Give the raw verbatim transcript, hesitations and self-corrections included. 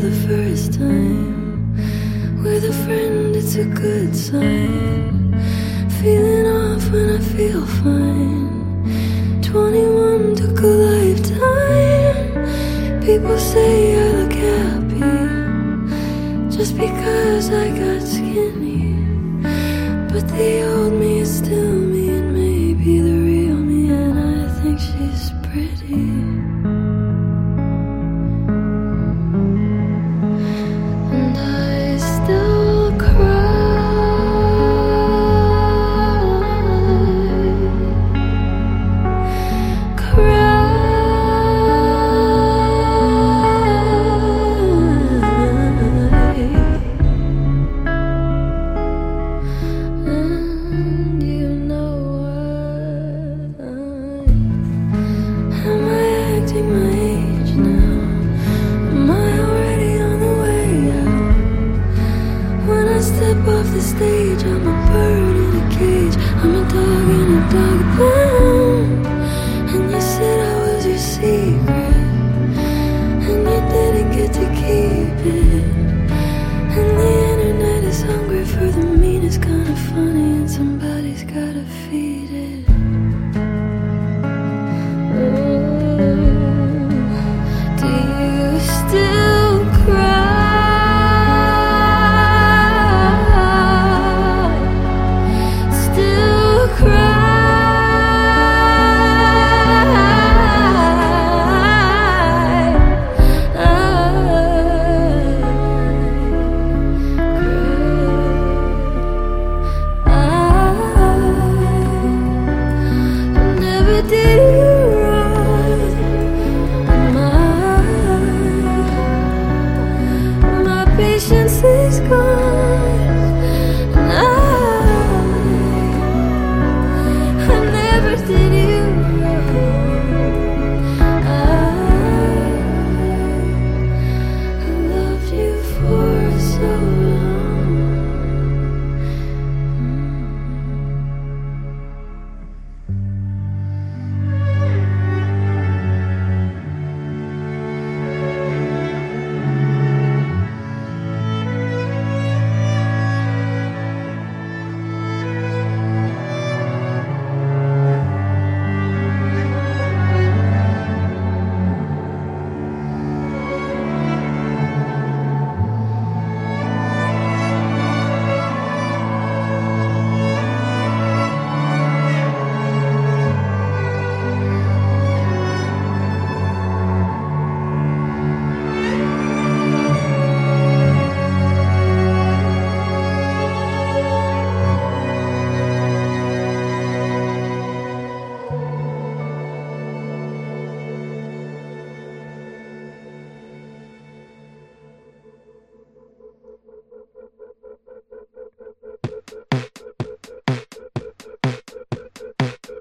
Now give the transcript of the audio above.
the first time. With a friend, it's a good sign. Feeling off when I feel fine. Twenty-one took a lifetime. People say I look happy just because I got skinny, but the old me is still me, and maybe the real me, and I think she's pretty. And I still cry, cry. And you know what? Am I acting my age now? Am I already on the way out? When I step off the stage, I'm a bird in a cage. I'm a dog in a dog pound. And you said I was your secret, and you didn't get to keep it. And the internet is hungry for the meanest kind of funny, and somebody's gotta feed